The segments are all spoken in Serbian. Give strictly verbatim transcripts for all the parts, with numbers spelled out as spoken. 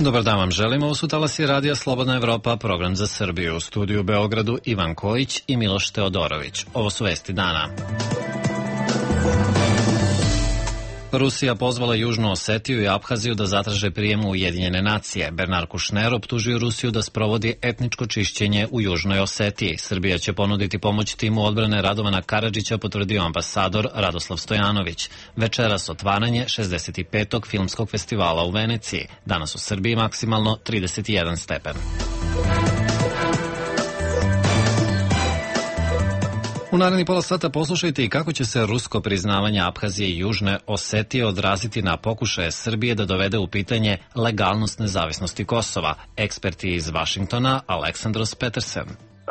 Dobar dan vam želimo, ovo su talasi Radija Slobodna Evropa, program za Srbiju. U studiju u Beogradu Ivan Kojić i Miloš Teodorović. Ovo su vesti dana. Rusija pozvala Južnu Osetiju i Abhaziju da zatraže prijem u Ujedinjene nacije. Bernard Kouchner optužio Rusiju da sprovodi etničko čišćenje u Južnoj Osetiji. Srbija će ponuditi pomoć timu odbrane Radovana Karadžića, potvrdio ambasador Radoslav Stojanović. Večeras otvaranje šezdeset petog filmskog festivala u Veneciji. Danas u Srbiji maksimalno trideset jedan stepen. U naredni pola sata poslušajte i kako će se rusko priznavanje Abhazije i Južne Osetije odraziti na pokušaje Srbije da dovede u pitanje legalnost nezavisnosti Kosova. Eksperti iz Vašingtona, Aleksandros Petersen.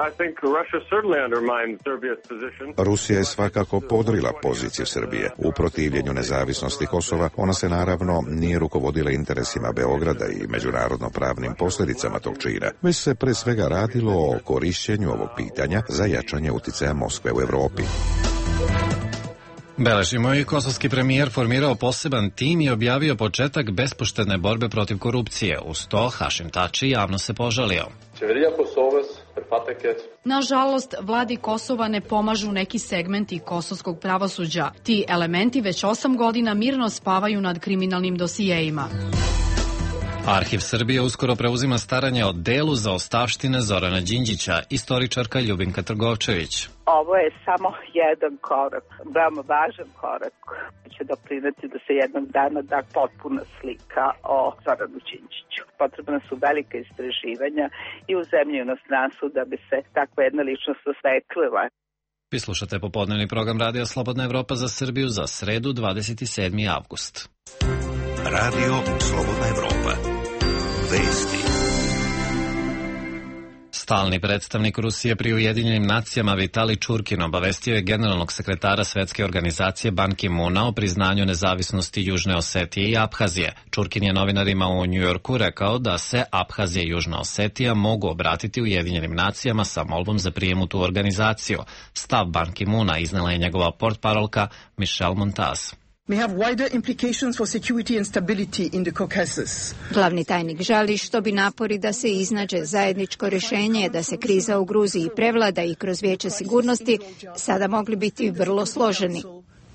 Rusija je svakako podrila poziciju Srbije u protivljenju nezavisnosti Kosova. Ona se naravno nije rukovodila interesima Beograda i međunarodno pravnim posljedicama tog čina, već se pre svega radilo o korišćenju ovog pitanja za jačanje uticaja Moskve u Evropi. Beležimo i kosovski premijer formirao poseban tim i objavio početak bespoštedne borbe protiv korupcije. Uz to Hašim Tači javno se požalio. Nažalost, vladi Kosova ne pomažu neki segmenti kosovskog pravosuđa. Ti elementi već osam godina mirno spavaju nad kriminalnim dosijejima. Arhiv Srbije uskoro preuzima staranje o delu zaostavštine Zorana Đinđića, istoričarka Ljubinka Trgovčević. Ovo je samo jedan korak, veoma važan korak koji će doprineti da se jednog dana da potpuna slika o Zoranu Đinđiću. Potrebna su velike istraživanja i u zemlji i u inostranstvu da bi se takva jedna ličnost osvetlila. Vi slušate popodnevni program Radija Slobodna Evropa za Srbiju za sredu dvadeset sedmi avgust. Radio Slobodna Evropa. Vesti. Stalni predstavnik Rusije pri Ujedinjenim nacijama Vitali Čurkin obavestio je generalnog sekretara Svetske organizacije Ban Ki-muna o priznanju nezavisnosti Južne Osetije i Abhazije. Čurkin je novinarima u Njujorku rekao da se Abhazija i Južna Osetija mogu obratiti Ujedinjenim nacijama sa molbom za prijem u tu organizaciju. Stav Ban Ki-muna iznela je njegova portparolka Michelle Montaz. Glavni tajnik žali što bi napori da se iznađe zajedničko rješenje, da se kriza u Gruziji prevlada i kroz Vijeće sigurnosti sada mogli biti vrlo složeni.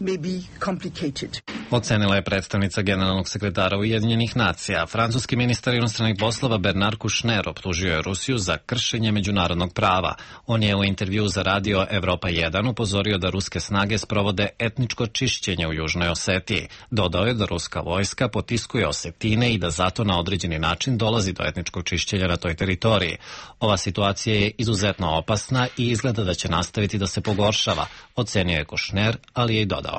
Ocenila je predstavnica generalnog sekretara Ujedinjenih nacija. Francuski ministar inostranih poslova Bernard Kouchner optužio je Rusiju za kršenje međunarodnog prava. On je u intervju za radio Evropa jedan upozorio da ruske snage sprovode etničko čišćenje u Južnoj Osetiji. Dodao je da ruska vojska potiskuje Osetine i da zato na određeni način dolazi do etničkog čišćenja na toj teritoriji. Ova situacija je izuzetno opasna i izgleda da će nastaviti da se pogoršava, ocenio je Kouchner, ali je i dodao.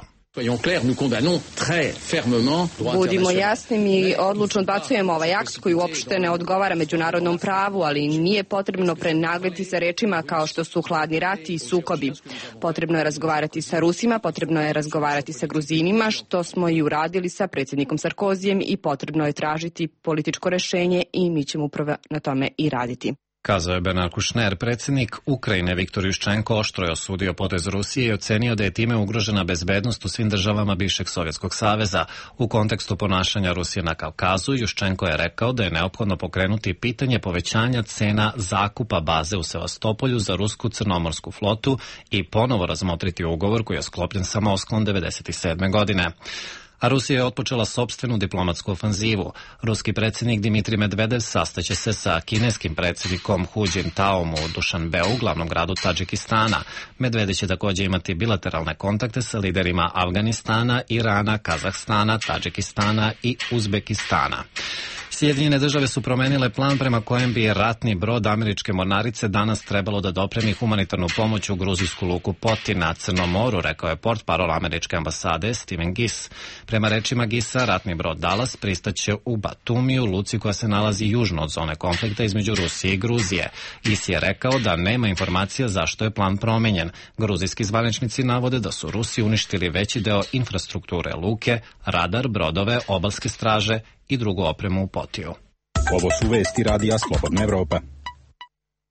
Budimo jasni, mi odlučno odbacujemo ovaj akt koji uopšte ne odgovara međunarodnom pravu, ali nije potrebno prenagliti sa rečima kao što su hladni rat i sukobi. Potrebno je razgovarati sa Rusima, potrebno je razgovarati sa Gruzinima, što smo i uradili sa predsjednikom Sarkozijem i potrebno je tražiti političko rešenje i mi ćemo upravo na tome i raditi. Kazao je Bernard Kouchner. Predsjednik Ukrajine Viktor Juščenko oštro je osudio potez Rusije i ocenio da je time ugrožena bezbednost u svim državama bivšeg Sovjetskog saveza. U kontekstu ponašanja Rusije na Kavkazu, Juščenko je rekao da je neophodno pokrenuti pitanje povećanja cena zakupa baze u Sevastopolju za rusku crnomorsku flotu i ponovo razmotriti ugovor koji je sklopljen sa Moskvom devedeset sedme godine. A Rusija je otpočela sopstvenu diplomatsku ofanzivu. Ruski predsjednik Dimitrij Medvedev sastaće se sa kineskim predsjednikom Hu Jintaom u Dušanbeu, glavnom gradu Tadžikistana. Medvedev će također imati bilateralne kontakte sa liderima Afganistana, Irana, Kazahstana, Tadžikistana i Uzbekistana. Sjedinjene države su promenile plan prema kojem bi ratni brod američke mornarice danas trebalo da dopremi humanitarnu pomoć u gruzijsku luku Poti na Crnom moru, rekao je portparol američke ambasade Steven Giss. Prema rečima Gissa, ratni brod Dallas pristaće u Batumiju, luci koja se nalazi južno od zone konflikta između Rusije i Gruzije. Giss je rekao da nema informacija zašto je plan promenjen. Gruzijski zvaničnici navode da su Rusi uništili veći deo infrastrukture luke, radar, brodove, obalske straže i drugu opremu u Potiju. Ovo su vesti Radija Slobodna Evropa.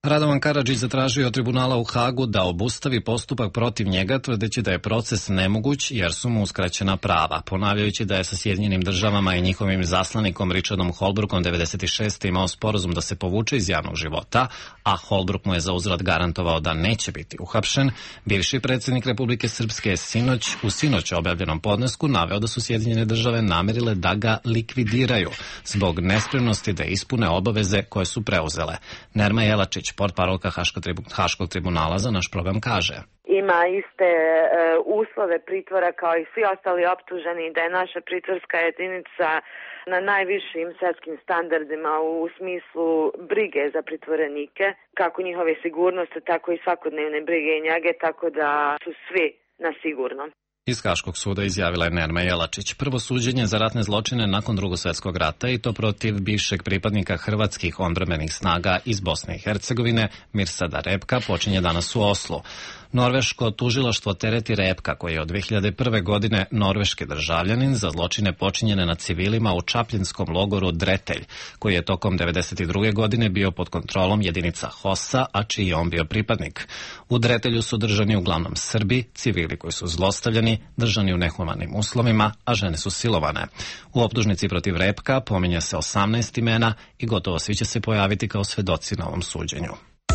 Radovan Karadžić zatražio od tribunala u Hagu da obustavi postupak protiv njega, tvrdeći da je proces nemoguć jer su mu uskraćena prava, ponavljajući da je sa Sjedinjenim državama i njihovim zaslanikom Richardom Holbrookom devedeset šeste imao sporazum da se povuče iz javnog života, a Holbrook mu je za uzvrat garantovao da neće biti uhapšen. Bivši predsjednik Republike Srpske je sinoć, u sinoć objavljenom podnesku naveo da su Sjedinjene države namerile da ga likvidiraju zbog nespremnosti da ispune obaveze koje su preuzele. Nerma Jelačić, portparolka Haškog tribunala, za naš program kaže: ima iste e, uslove pritvora kao i svi ostali optuženi, da je naša pritvorska jedinica na najvišim svetskim standardima u smislu brige za pritvorenike, kako njihove sigurnosti, tako i svakodnevne brige i njege, tako da su svi na sigurnom. Iz Haškog suda izjavila je Nerma Jelačić. Prvo suđenje za ratne zločine nakon Drugog svjetskog rata, i to protiv bivšeg pripadnika hrvatskih odbrambenih snaga iz Bosne i Hercegovine, Mirsada Repka, počinje danas u Oslu. Norveško tužilaštvo tereti Repka, koji je od dve hiljade prve. godine norveški državljanin, za zločine počinjene nad civilima u čapljinskom logoru Dretelj, koji je tokom devedeset druge. godine bio pod kontrolom jedinica HOS-a, a čiji je on bio pripadnik. U Dretelju su držani uglavnom Srbi, civili koji su zlostavljani, držani u nehumanim uslovima, a žene su silovane. U optužnici protiv Repka pominje se osamnaest imena i gotovo svi će se pojaviti kao svedoci na ovom suđenju.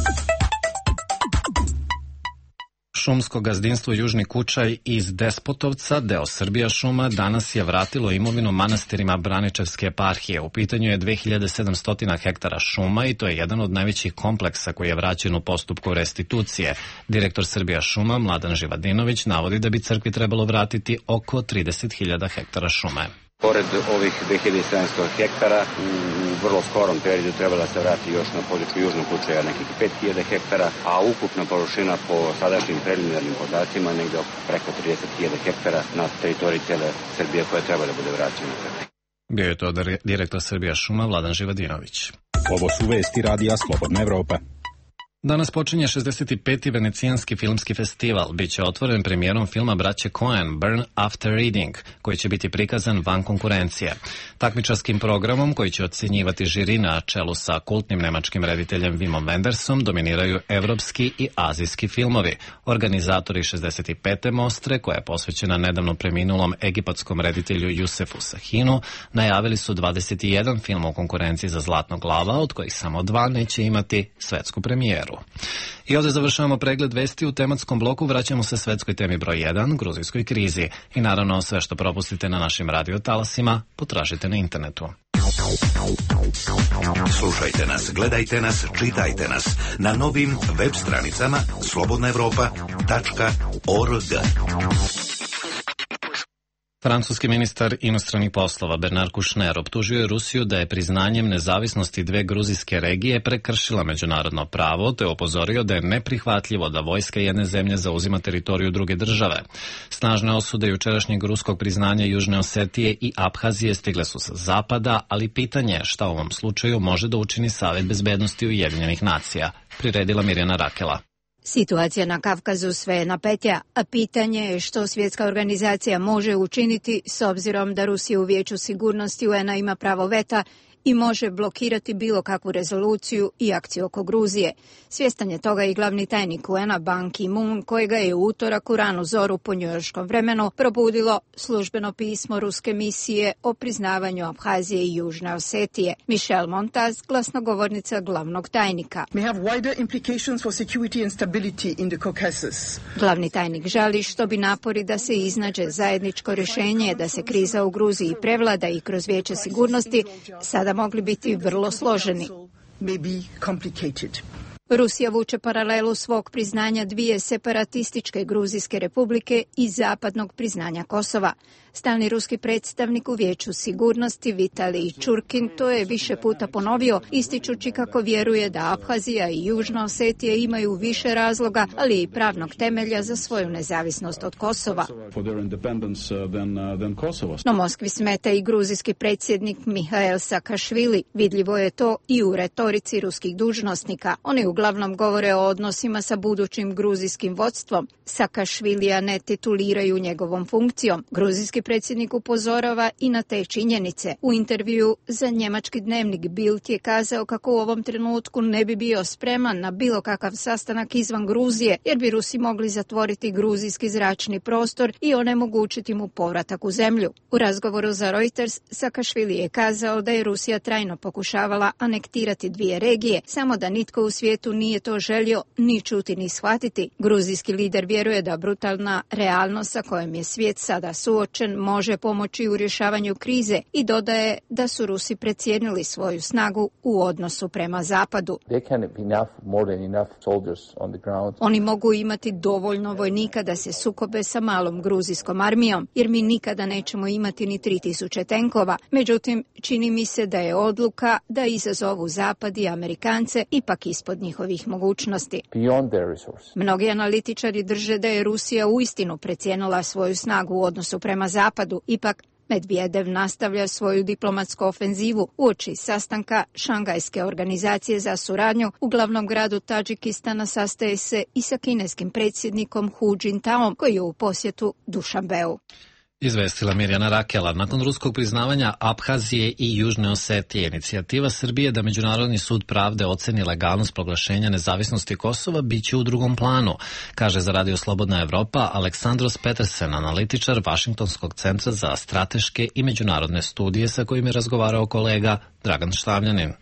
Šumsko gazdinstvo Južni Kučaj iz Despotovca, deo Srbija šuma, danas je vratilo imovinu manastirima Braničevske eparhije. U pitanju je dve hiljade sedamsto hektara šuma i to je jedan od najvećih kompleksa koji je vraćen u postupku restitucije. Direktor Srbija šuma, Mladen Živadinović, navodi da bi crkvi trebalo vratiti oko trideset hiljada hektara šume. Pored ovih dve hiljade sedamsto hektara, u, u vrlo skorom periodu trebala se vrati još na području Južnog Kučaja nekih pet hiljada hektara, a ukupna površina po sadašnjim preliminarnim podacima negde preko trideset hiljada hektara na teritoriji cijele Srbije koja treba da bude vraćena. Bio je to direktor Srbija šuma, Vladan Živadinović. Ovo su vesti radija Slobodna Evropa. Danas počinje šezdeset peti Venecijanski filmski festival. Biće otvoren premijerom filma braće Coen, Burn After Reading, koji će biti prikazan van konkurencije. Takmičarskim programom, koji će ocjenjivati žiri na čelu sa kultnim nemačkim rediteljem Wimom Wendersom, dominiraju evropski i azijski filmovi. Organizatori šezdeset pete mostre, koja je posvećena nedavno preminulom egipatskom reditelju Jusefu Sahinu, najavili su dvadeset jedan film u konkurenciji za Zlatnog lava, od kojih samo dva neće imati svetsku premijeru. I ovdje završavamo pregled vesti. U tematskom bloku vraćamo se svetskoj temi broj jedan, gruzijskoj krizi. I naravno sve što propustite na našim radiotalasima potražite na internetu. Slušajte nas, gledajte nas, čitajte nas na novim web stranicama slobodna evropa tačka org. Francuski ministar inostranih poslova Bernard Kouchner optužio je Rusiju da je priznanjem nezavisnosti dve gruzijske regije prekršila međunarodno pravo, te upozorio da je neprihvatljivo da vojska jedne zemlje zauzima teritoriju druge države. Snažne osude jučerašnjeg ruskog priznanja Južne Osetije i Abhazije stigle su sa zapada, ali pitanje je šta u ovom slučaju može da učini Savet bezbednosti Ujedinjenih nacija, priredila Mirjana Rakela. Situacija na Kavkazu sve je napetija, a pitanje je što svjetska organizacija može učiniti s obzirom da Rusija u Vijeću sigurnosti U N A ima pravo veta i može blokirati bilo kakvu rezoluciju i akciju oko Gruzije. Svjestan je toga i glavni tajnik U N A Ban Ki-moon, kojega je u utorak u ranu zoru po njujorškom vremenu probudilo službeno pismo ruske misije o priznavanju Abhazije i Južne Osetije. Michelle Montaz, glasnogovornica glavnog tajnika. Glavni tajnik žali što bi napori da se iznađe zajedničko rješenje, da se kriza u Gruziji prevlada i kroz Vijeće sigurnosti sada mogli biti vrlo složeni. Rusija vuče paralelu svog priznanja dvije separatističke gruzijske republike i zapadnog priznanja Kosova. Stalni ruski predstavnik u Vijeću sigurnosti Vitalij Čurkin to je više puta ponovio, ističući kako vjeruje da Abhazija i Južna Osetija imaju više razloga, ali i pravnog temelja za svoju nezavisnost od Kosova. No Moskvi smeta i gruzijski predsjednik Mihail Saakašvili. Vidljivo je to i u retorici ruskih dužnosnika. Oni uglavnom govore o odnosima sa budućim gruzijskim vodstvom. Saakašvilija ne tituliraju njegovom funkcijom. Gruzijski ruski predsjednik upozorava i na te činjenice. U intervju za njemački dnevnik Bild je kazao kako u ovom trenutku ne bi bio spreman na bilo kakav sastanak izvan Gruzije, jer bi Rusi mogli zatvoriti gruzijski zračni prostor i onemogućiti mu povratak u zemlju. U razgovoru za Reuters, Sakašvili je kazao da je Rusija trajno pokušavala anektirati dvije regije, samo da nitko u svijetu nije to želio ni čuti ni shvatiti. Gruzijski lider vjeruje da brutalna realnost sa kojom je svijet sada suočen može pomoći u rješavanju krize i dodaje da su Rusi precijenili svoju snagu u odnosu prema Zapadu. Oni mogu imati dovoljno vojnika da se sukobe sa malom gruzijskom armijom, jer mi nikada nećemo imati ni tri tisuće tenkova. Međutim, čini mi se da je odluka da izazovu Zapad i Amerikance ipak ispod njihovih mogućnosti. Mnogi analitičari drže da je Rusija uistinu precijenila svoju snagu u odnosu prema Zapadu. Ipak, Medvedev nastavlja svoju diplomatsku ofenzivu uoči sastanka Šangajske organizacije za suradnju. U glavnom gradu Tadžikistana sastaje se i sa kineskim predsjednikom Hu Jintaom, koji je u posjetu Dušanbeu. Izvestila Mirjana Rakela. Nakon ruskog priznavanja Abhazije i Južne Osetije, inicijativa Srbije da Međunarodni sud pravde oceni legalnost proglašenja nezavisnosti Kosova biće u drugom planu, kaže za Radio Slobodna Evropa Aleksandros Petersen, analitičar Vašingtonskog centra za strateške i međunarodne studije, sa kojim je razgovarao kolega Dragan Štavljanin.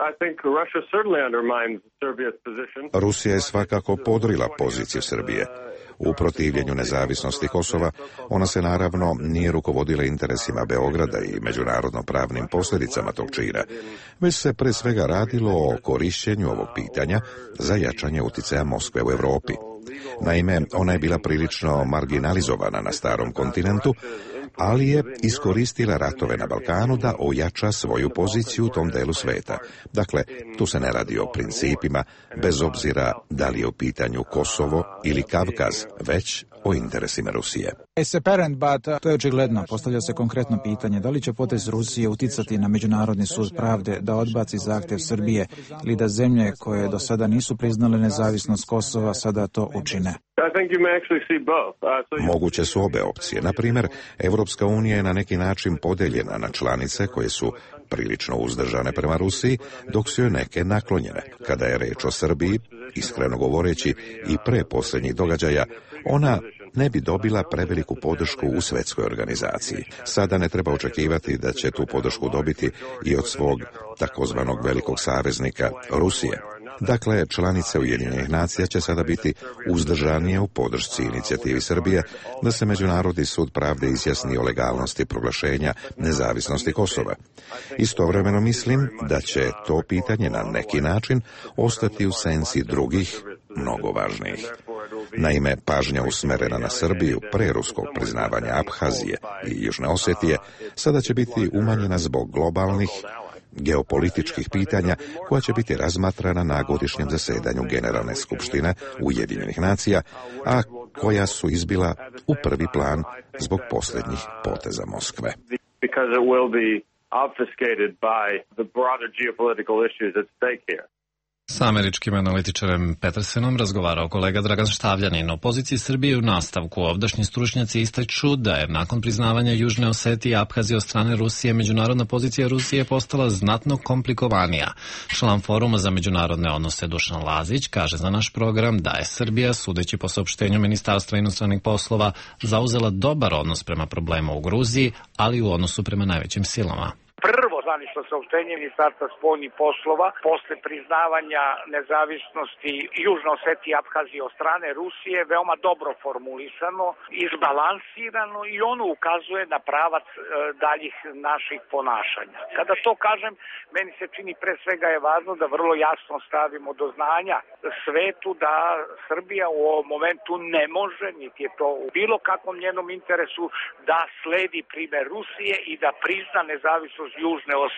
Rusija je svakako podrila poziciju Srbije. U protivljenju nezavisnosti Kosova ona se naravno nije rukovodila interesima Beograda i međunarodno pravnim posljedicama tog čina, već se pre svega radilo o korišćenju ovog pitanja za jačanje uticaja Moskve u Europi. Naime, ona je bila prilično marginalizovana na starom kontinentu, ali je iskoristila ratove na Balkanu da ojača svoju poziciju u tom delu sveta. Dakle, tu se ne radi o principima, bez obzira da li je u pitanju Kosovo ili Kavkaz, već o interesima Rusije. To je očigledno. Postavlja se konkretno pitanje da li će potez Rusije uticati na Međunarodni sud pravde da odbaci zahtjev Srbije ili da zemlje koje do sada nisu priznale nezavisnost Kosova sada to učine. Moguće su obe opcije. Na primjer, Evropska unija je na neki način podeljena na članice koje su prilično uzdržane prema Rusiji, dok su joj neke naklonjene. Kada je reč o Srbiji, iskreno govoreći i pre posljednjih događaja, ona ne bi dobila preveliku podršku u svjetskoj organizaciji. Sada ne treba očekivati da će tu podršku dobiti i od svog takozvanog velikog saveznika Rusije. Dakle, članice Ujedinjenih nacija će sada biti uzdržanije u podršci inicijativi Srbije da se Međunarodni sud pravde izjasni o legalnosti proglašenja nezavisnosti Kosova. Istovremeno mislim da će to pitanje na neki način ostati u senci drugih, mnogo važnijih. Naime, pažnja usmerena na Srbiju pre ruskog priznavanja Abhazije i Južne Osetije sada će biti umanjena zbog globalnih geopolitičkih pitanja koja će biti razmatrana na godišnjem zasedanju Generalne skupštine Ujedinjenih nacija, a koja su izbila u prvi plan zbog posljednjih poteza Moskve. Sa američkim analitičarem Petersenom razgovarao kolega Dragan Štavljanin. O poziciji Srbije u nastavku ovdašnji stručnjaci ističu da je nakon priznavanja Južne Osetije i Abhazije od strane Rusije međunarodna pozicija Rusije postala znatno komplikovanija. Član Foruma za međunarodne odnose Dušan Lazić kaže za naš program da je Srbija, sudeći po saopštenju Ministarstva inostranih poslova, zauzela dobar odnos prema problemu u Gruziji, ali i u odnosu prema najvećim silama. Prvo zvanično saopštenje Ministarstva spoljnih poslova posle priznavanja nezavisnosti Južne Osetije i Abhazije od strane Rusije veoma dobro formulisano, izbalansirano i ono ukazuje na pravac e, daljih naših ponašanja. Kada to kažem, meni se čini pre svega je važno da vrlo jasno stavimo do znanja svetu da Srbija u ovom momentu ne može, niti je to u bilo kakvom njenom interesu, da sledi primer Rusije i da prizna nezavisnost Južne Osetije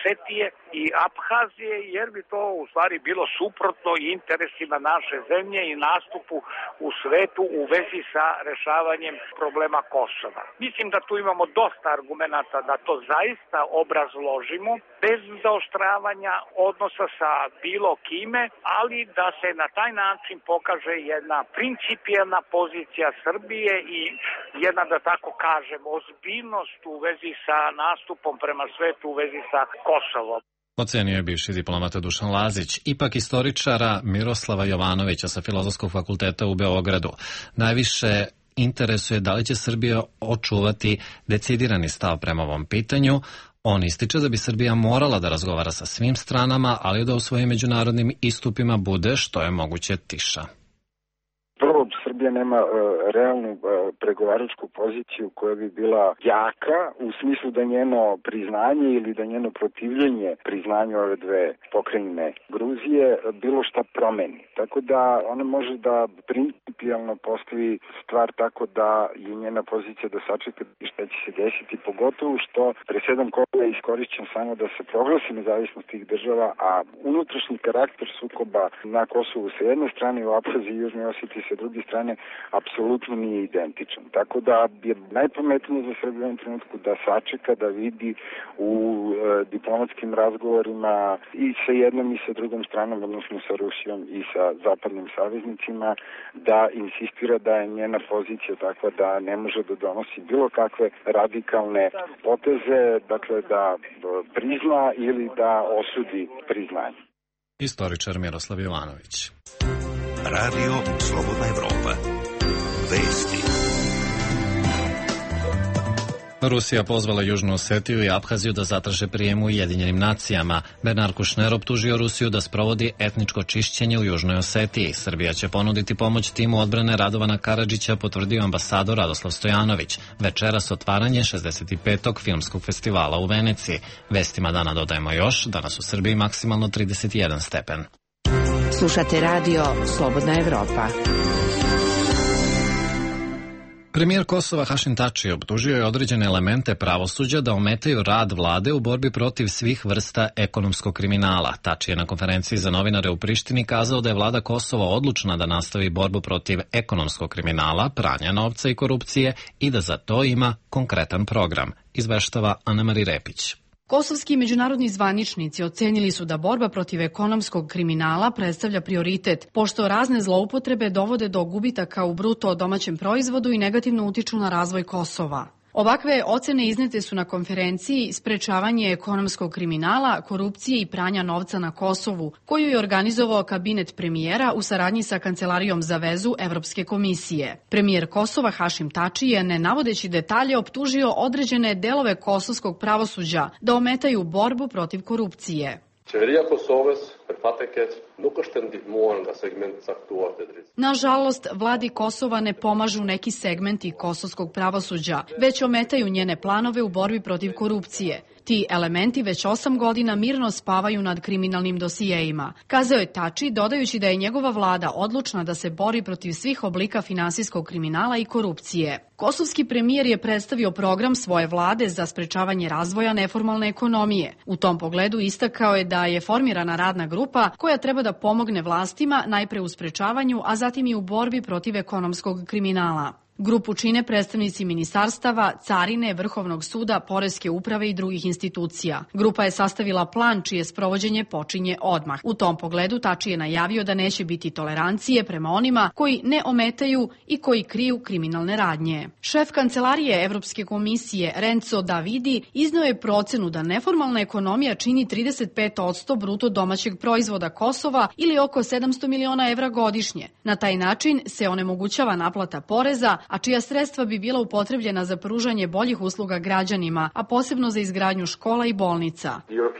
Osetije i Abhazije, jer bi to u stvari bilo suprotno interesima naše zemlje i nastupu u svetu u vezi sa rešavanjem problema Kosova. Mislim da tu imamo dosta argumenata da to zaista obrazložimo bez zaoštravanja odnosa sa bilo kime, ali da se na taj način pokaže jedna principijelna pozicija Srbije i jedna, da tako kažem, ozbiljnost u vezi sa nastupom prema svetu u vezi sa Kosovom. Ocenio je bivši diplomata Dušan Lazić, ipak istoričara Miroslava Jovanovića sa Filozofskog fakulteta u Beogradu. Najviše interesuje da li će Srbija očuvati decidirani stav prema ovom pitanju. On ističe da bi Srbija morala da razgovara sa svim stranama, ali da u svojim međunarodnim istupima bude što je moguće tiša. Prvo, Srbija nema uh, realnu uh, pregovaračku poziciju koja bi bila jaka u smislu da njeno priznanje ili da njeno protivljenje priznanju ove dve pokrajine Gruzije bilo šta promeni. Tako da ona može da principijalno postavi stvar tako da je njena pozicija da sačeka šta će se desiti, pogotovo što pre sedam kola je iskorišćen samo da se proglasi nezavisnost tih država, a unutrašnji karakter sukoba na Kosovu sa jedne strane i u Abhaziji i Južnoj Osetiji sa druge strane apsolutno nije identičan. Tako da je najpametnije za Srbiju u ovom trenutku da sačeka, da vidi u e, diplomatskim razgovorima i sa jednom i sa drugom stranom, odnosno sa Rusijom i sa zapadnim saveznicima, da insistira da je njena pozicija takva da ne može da donosi bilo kakve radikalne poteze, dakle da prizna ili da osudi priznanje. Istoričar Miroslav Jovanović. Radio Slobodna Evropa. Vesti. Rusija pozvala Južnu Osetiju i Abhaziju da zatraže prijem u Ujedinjenim nacijama. Bernard Kouchner optužio Rusiju da sprovodi etničko čišćenje u Južnoj Osetiji. Srbija će ponuditi pomoć timu odbrane Radovana Karadžića, potvrdio ambasador Radoslav Stojanović. Večeras otvaranje šezdeset petog filmskog festivala u Veneciji. Vestima dana dodajemo još, danas u Srbiji maksimalno trideset jedan stepen. Slušate radio Slobodna Evropa. Premijer Kosova Hašim Tači optužio je određene elemente pravosuđa da ometaju rad vlade u borbi protiv svih vrsta ekonomskog kriminala. Tači je na konferenciji za novinare u Prištini kazao da je vlada Kosova odlučna da nastavi borbu protiv ekonomskog kriminala, pranja novca i korupcije i da za to ima konkretan program, izveštava Ana-Mari Repić. Kosovski međunarodni zvaničnici ocenili su da borba protiv ekonomskog kriminala predstavlja prioritet, pošto razne zloupotrebe dovode do gubitaka u bruto domaćem proizvodu i negativno utiču na razvoj Kosova. Ovakve ocene iznete su na konferenciji Sprečavanje ekonomskog kriminala, korupcije i pranja novca na Kosovu, koju je organizovao kabinet premijera u saradnji sa Kancelarijom za vezu Evropske komisije. Premijer Kosova Hašim Tači je, ne navodeći detalje, optužio određene delove kosovskog pravosuđa da ometaju borbu protiv korupcije. Nažalost, vladi Kosova ne pomažu neki segmenti kosovskog pravosuđa, već ometaju njene planove u borbi protiv korupcije. Ti elementi već osam godina mirno spavaju nad kriminalnim dosijejima, kazao je Tači, dodajući da je njegova vlada odlučna da se bori protiv svih oblika finansijskog kriminala i korupcije. Kosovski premijer je predstavio program svoje vlade za sprečavanje razvoja neformalne ekonomije. U tom pogledu istakao je da je formirana radna grupa koja treba da pomogne vlastima najpre u sprečavanju, a zatim i u borbi protiv ekonomskog kriminala. Grupu čine predstavnici ministarstava, carine, Vrhovnog suda, poreske uprave i drugih institucija. Grupa je sastavila plan čije sprovođenje počinje odmah. U tom pogledu Tači je najavio da neće biti tolerancije prema onima koji ne ometaju i koji kriju kriminalne radnje. Šef Kancelarije Evropske komisije Renzo Davidi izneo je procenu da neformalna ekonomija čini trideset pet posto bruto domaćeg proizvoda Kosova ili oko sedamsto miliona evra godišnje. Na taj način se onemogućava naplata poreza, a čija sredstva bi bila upotrebljena za pružanje boljih usluga građanima, a posebno za izgradnju škola i bolnica.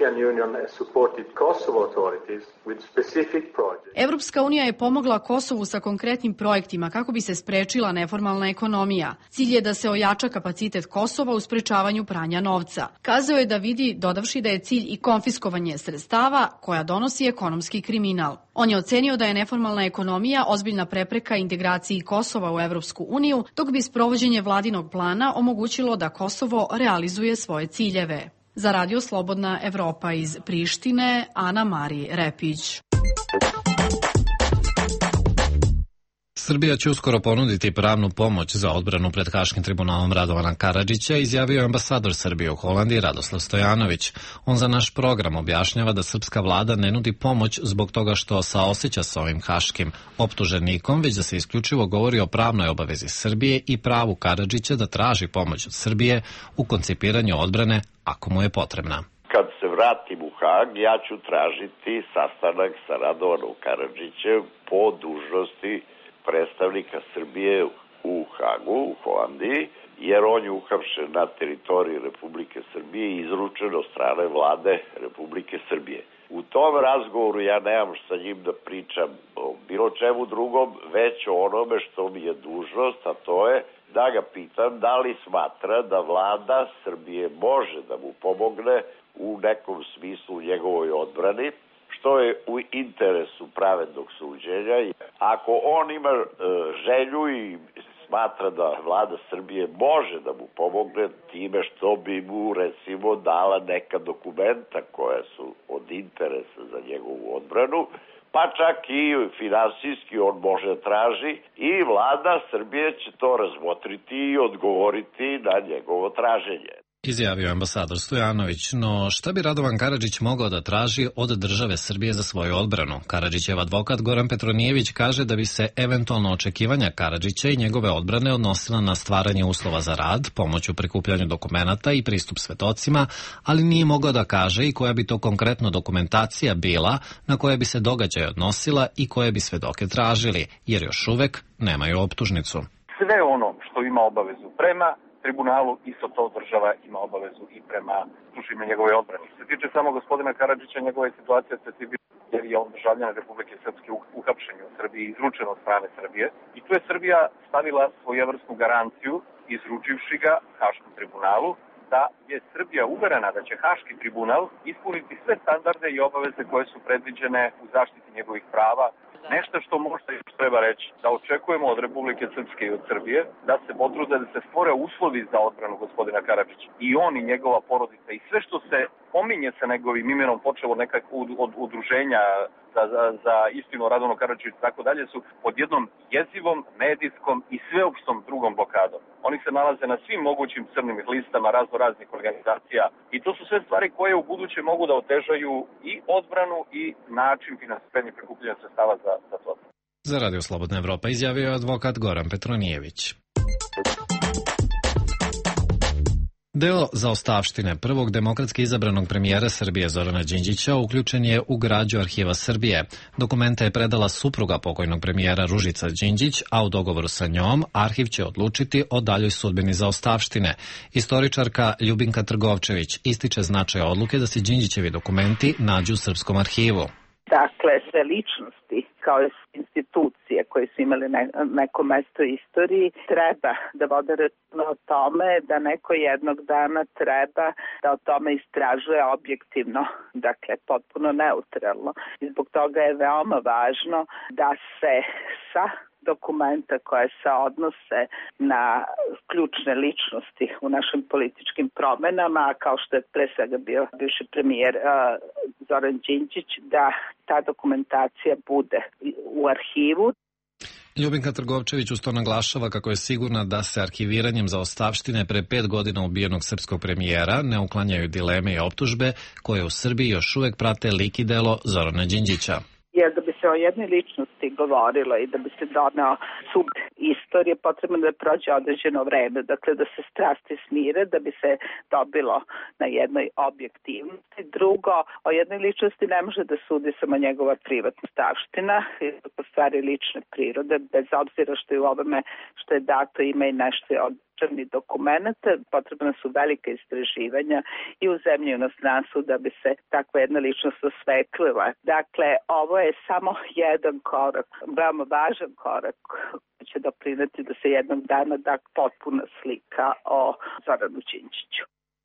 Evropska unija je pomogla Kosovu sa konkretnim projektima kako bi se sprečila neformalna ekonomija. Cilj je da se ojača kapacitet Kosova u sprečavanju pranja novca. Kazao je da vidi, dodavši da je cilj i konfiskovanje sredstava koja donosi ekonomski kriminal. On je ocenio da je neformalna ekonomija ozbiljna prepreka integraciji Kosova u Evropsku uniju, dok bi sprovođenje vladinog plana omogućilo da Kosovo realizuje svoje ciljeve. Za Radio Slobodna Evropa iz Prištine, Ana Mari Repić. Srbija će uskoro ponuditi pravnu pomoć za odbranu pred Haškim tribunalom Radovana Karadžića, izjavio je ambasador Srbije u Holandiji Radoslav Stojanović. On za naš program objašnjava da srpska vlada ne nudi pomoć zbog toga što saoseća sa ovim haškim optuženikom, već da se isključivo govori o pravnoj obavezi Srbije i pravu Karadžića da traži pomoć od Srbije u koncipiranju odbrane ako mu je potrebna. Kad se vratim u Hag, ja ću tražiti sastanak sa Radovanom Karadžićem po dužnosti predstavnika Srbije u Hagu, u Holandiji, jer on je uhapšen na teritoriji Republike Srbije i izručen od strane vlade Republike Srbije. U tom razgovoru ja nemam sa njim da pričam o bilo čemu drugom, već o onome što mi je dužnost, a to je da ga pitam da li smatra da vlada Srbije može da mu pomogne u nekom smislu u njegovoj odbrani, što je u interesu pravednog suđenja. Ako on ima e, želju i smatra da vlada Srbije može da mu pomogne time što bi mu recimo dala neka dokumenta koja su od interesa za njegovu odbranu, pa čak i finansijski on može da traži i vlada Srbije će to razmotriti i odgovoriti na njegovo traženje. Izjavio ambasador Stojanović, no šta bi Radovan Karadžić mogao da traži od države Srbije za svoju odbranu? Karadžićev advokat Goran Petronijević kaže da bi se eventualno očekivanja Karadžića i njegove odbrane odnosila na stvaranje uslova za rad, pomoć u prikupljanju dokumenata i pristup svedocima, ali nije mogao da kaže i koja bi to konkretno dokumentacija bila na koje bi se događaj odnosila i koje bi svedoke tražili, jer još uvek nemaju optužnicu. Sve ono što ima obavezu prema tribunalu, isto to država ima obavezu i prema tužima njegove odbrane. Što se tiče samo gospodina Karadžića, njegova situacija specifična jer je on državljan Republike Srpske uhapšen u Srbiji i izručen od strane Srbije. I tu je Srbija stavila svojevrsnu garanciju, izručivši ga Haškom tribunalu, da je Srbija uverena da će Haški tribunal ispuniti sve standarde i obaveze koje su predviđene u zaštiti njegovih prava. Nešto što možda još treba reći, da očekujemo od Republike Srpske i od Srbije da se potrude da se stvore uslovi za odbranu gospodina Karadžića. I on i njegova porodica i sve što se pominje sa njegovim imenom, počeo od nekakvog od udruženja za, za, za istinu o Radovanu Karadžiću i tako dalje, su pod jednom jezivom, medijskom i sveopštom drugom blokadom. Oni se nalaze na svim mogućim crnim listama razno raznih organizacija i to su sve stvari koje u buduće mogu da otežaju i odbranu i način finansiranja i prikupljanja sredstava za, za to. Za Radio Slobodna Evropa izjavio je advokat Goran Petronijević. Deo zaostavštine prvog demokratski izabranog premijera Srbije Zorana Đinđića uključen je u građu Arhiva Srbije. Dokumente je predala supruga pokojnog premijera Ružica Đinđić, a u dogovoru sa njom arhiv će odlučiti o daljoj sudbini zaostavštine. Istoričarka Ljubinka Trgovčević ističe značaj odluke da se Đinđićevi dokumenti nađu u Srpskom arhivu. Dakle, sve ličnosti kao institucije koje su imali ne, neko mesto u istoriji treba da vode računa o tome da neko jednog dana treba da o tome istražuje objektivno, dakle potpuno neutralno. I zbog toga je veoma važno da se sa dokumenta koje se odnose na ključne ličnosti u našim političkim promenama, kao što je pre svega bio bivši premijer uh, Zoran Đinđić, da ta dokumentacija bude u arhivu. Ljubinka Trgovčević uz to naglašava kako je sigurna da se arhiviranjem zaostavštine pre pet godina ubijenog srpskog premijera ne uklanjaju dileme i optužbe koje u Srbiji još uvek prate lik i delo Zorana Đinđića. Jer da bi se o jednoj ličnosti govorilo i da bi se doneo sud istorije, potrebno da prođe određeno vreme, dakle da se strasti smire, da bi se dobilo na jednoj objektivnosti. Drugo, o jednoj ličnosti ne može da sudi samo njegova privatna stavština, po stvari lične prirode, bez obzira što je u ovome što je dato ima i nešto od državni dokumenta, potrebna su velike istraživanja i u zemlji i u inostranstvu da bi se takva jedna ličnost osvetlila. Dakle, ovo je samo jedan korak, veoma važan korak koji će doprineti da se jednog dana da potpuna slika o Zoranu Đinđiću.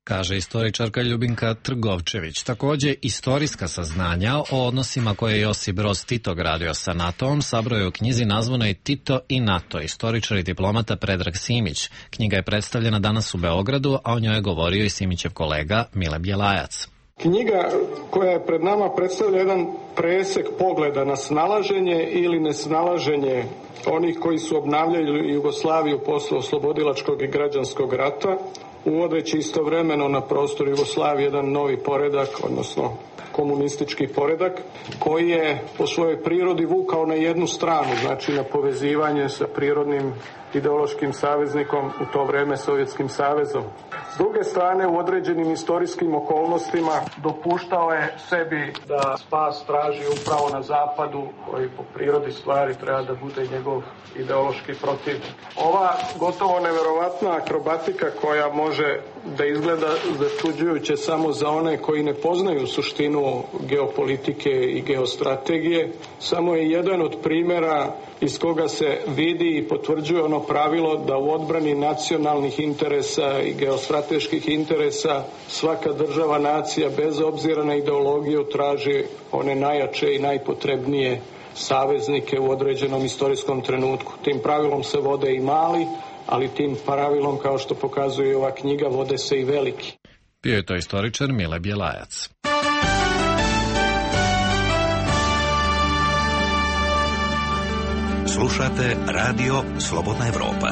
kaže istoričarka Ljubinka Trgovčević. Takođe, istorijska saznanja o odnosima koje je Josip Broz Tito gradio sa NATO-om sabroje u knjizi nazvanoj Tito i NATO, istoričar i diplomata Predrag Simić. Knjiga je predstavljena danas u Beogradu, a o njoj je govorio i Simićev kolega Mile Bjelajac. Knjiga koja je pred nama predstavlja jedan presek pogleda na snalaženje ili nesnalaženje onih koji su obnavljali Jugoslaviju posle oslobodilačkog i građanskog rata, uvodeći istovremeno na prostor Jugoslavije jedan novi poredak, odnosno komunistički poredak, koji je po svojoj prirodi vukao na jednu stranu, znači na povezivanje sa prirodnim ideološkim saveznikom, u to vreme Sovjetskim savezom. S druge strane, u određenim istorijskim okolnostima dopuštao je sebi da spas traži upravo na zapadu, koji po prirodi stvari treba da bude njegov ideološki protivnik. Ova gotovo neverovatna akrobatika koja može da izgleda začuđujuće samo za one koji ne poznaju suštinu geopolitike i geostrategije, samo je jedan od primjera iz koga se vidi i potvrđuje ono pravilo da u odbrani nacionalnih interesa i geostrateških interesa svaka država, nacija, bez obzira na ideologiju, traži one najjače i najpotrebnije saveznike u određenom istorijskom trenutku. Tim pravilom se vode i mali, ali tim pravilom, kao što pokazuje ova knjiga, vode se i veliki. Bio je to istoričar Mile Bjelajac. Slušate Radio Slobodna Evropa.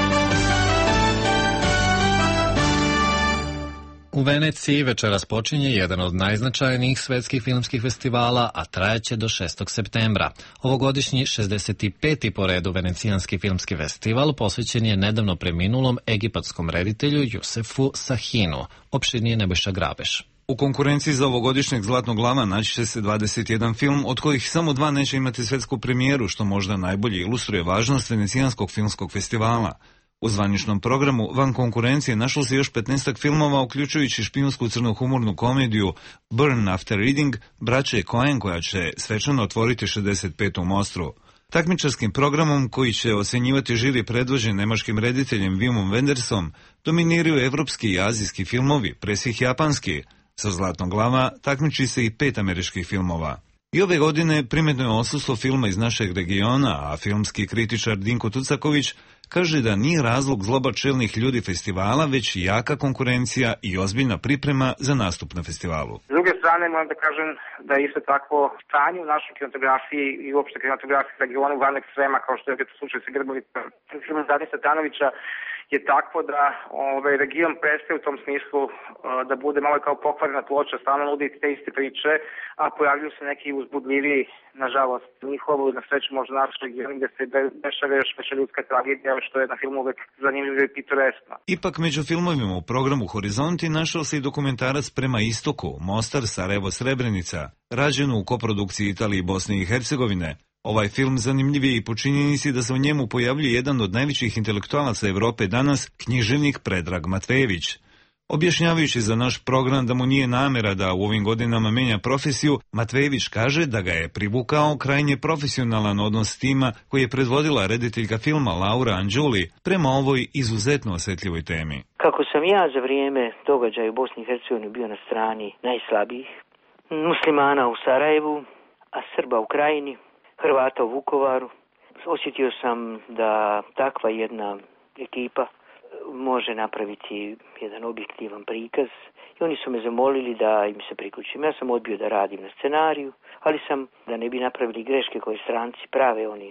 U Veneciji večeras počinje jedan od najznačajnijih svetskih filmskih festivala, a trajaće do šestog septembra. Ovogodišnji šezdeset peti po redu Venecijanski filmski festival posvećen je nedavno preminulom egipatskom reditelju Jusefu Sahinu. Opširnije Nebojša Grabeš. U konkurenciji za ovogodišnjeg Zlatnog lava naći će se dvadeset jedan film, od kojih samo dva neće imati svetsku premijeru, što možda najbolje ilustruje važnost Venecijanskog filmskog festivala. U zvaničnom programu van konkurencije našlo se još petnaestak filmova, uključujući špijunsku crnohumornu komediju Burn After Reading, braće Coen, koja će svečano otvoriti šezdeset petu mostru. Takmičarskim programom, koji će ocenjivati žiri predvođen nemačkim rediteljem Wimom Wendersom, dominiraju evropski i azijski filmovi, pre svih japanski. Sa Zlatnog lava takmiči se i pet američkih filmova. I ove godine primetno je odsustvo filma iz našeg regiona, a filmski kritičar Dinko Tucaković kaže da nije razlog zloba čelnih ljudi festivala, već jaka konkurencija i ozbiljna priprema za nastup na festivalu. S druge strane, moram da kažem da je isto takvo stanje u našoj kinematografiji i uopšte kinematografiji regionu van ekstrema, kao što je to slučaj sa Grbovica, film Dani Satanovića, je takvo da ovaj region prestaje u tom smislu uh, da bude malo kao pokvarena ploča, stalno nudi te iste priče, a pojavljuju se neki uzbudljiviji, nažalost, njihovo, na sreću možda naš region, gde se dešava još veća ljudska tragedija, što je na filmu uvek zanimljivo i pitoresno. Ipak među filmovima u programu Horizonti našao se i dokumentarac Prema istoku, Mostar, Sarajevo, Srebrenica, rađen u koprodukciji Italije i Bosne i Hercegovine. Ovaj film zanimljiv je i po činjenici da se u njemu pojavljuje jedan od najvećih intelektualaca Evrope danas, književnik Predrag Matvejević. Objašnjavajući za naš program da mu nije namera da u ovim godinama menja profesiju, Matvejević kaže da ga je privukao krajnje profesionalan odnos tima koji je predvodila rediteljka filma Laura Anđuli prema ovoj izuzetno osjetljivoj temi. Kako sam ja za vrijeme događaja u Bosni i Hercegovini bio na strani najslabijih, muslimana u Sarajevu, a Srba u Krajini, Hrvata u Vukovaru, osjetio sam da takva jedna ekipa može napraviti jedan objektivan prikaz i oni su me zamolili da im se priključim. Ja sam odbio da radim na scenariju, ali sam, da ne bi napravili greške koje stranci prave, oni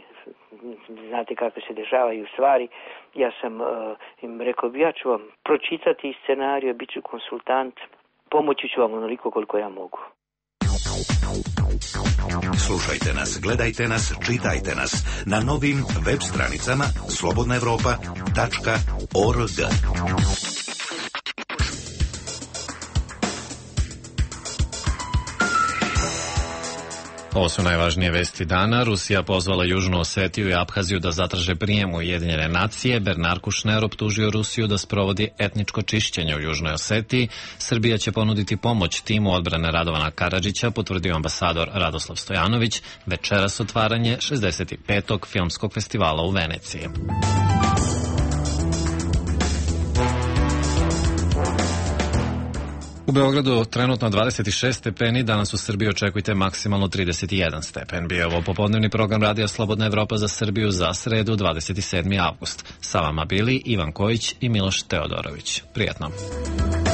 znate kako se dešavaju stvari, ja sam uh, im rekao, ja ću vam pročitati scenariju, bit ću konsultant, pomoći ću vam onoliko koliko ja mogu. Slušajte nas, gledajte nas, čitajte nas na novim web stranicama slobodna evropa tačka org. Ovo su najvažnije vesti dana. Rusija pozvala Južnu Osetiju i Abhaziju da zatraže prijem u Ujedinjene nacije. Bernard Kouchner optužio Rusiju da sprovodi etničko čišćenje u Južnoj Osetiji. Srbija će ponuditi pomoć timu odbrane Radovana Karadžića, potvrdio ambasador Radoslav Stojanović. Večeras otvaranje šezdeset petog filmskog festivala u Veneciji. U Beogradu trenutno dvadeset šest stepeni, danas u Srbiji očekujte maksimalno trideset jedan stepen. Bio je ovo popodnevni program Radija Slobodna Evropa za Srbiju za sredu dvadeset sedmi avgust. Sa vama bili Ivan Kojić i Miloš Teodorović. Prijatno.